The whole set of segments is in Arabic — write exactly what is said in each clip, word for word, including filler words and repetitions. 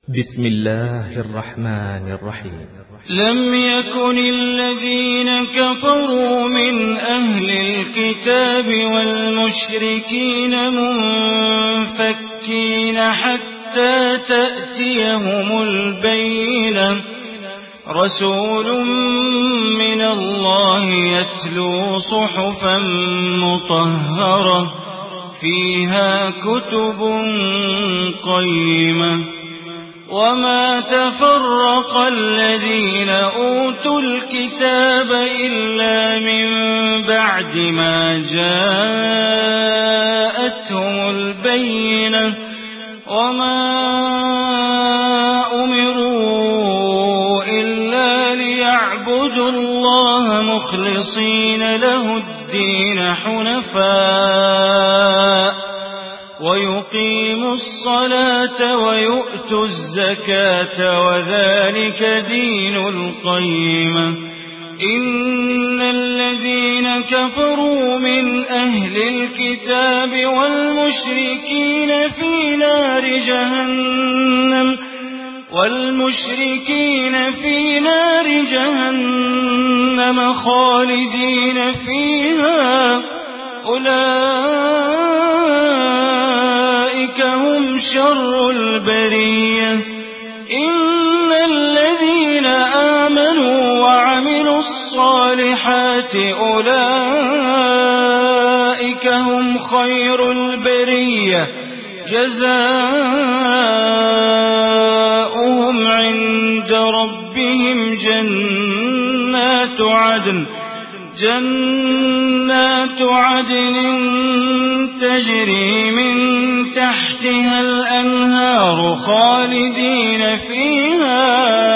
بسم الله الرحمن الرحيم. لم يكن الذين كفروا من أهل الكتاب والمشركين منفكين حتى تأتيهم البينة رسول من الله يتلو صحفا مطهرة فيها كتب قيمة وما تفرق الذين أوتوا الكتاب إلا من بعد ما جاءتهم البينة وما أمروا إلا ليعبدوا الله مخلصين له الدين حنفاء ويقيموا الصلاة ويؤتوا الزكاة وذلك دين القيمة. إن الذين كفروا من أهل الكتاب والمشركين في نار جهنم والمشركين في نار جهنم خالدين فيها أولئك هم شر البرية. إن الذين آمنوا وعملوا الصالحات أولئك هم خير البرية جزاؤهم عند ربهم جنات عدن جنات عدن تجري من تحتها الأنهار خالدين فيها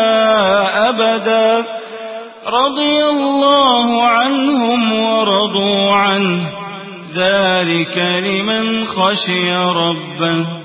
أبدا رضي الله عنهم ورضوا عنه ذلك لمن خشي ربه.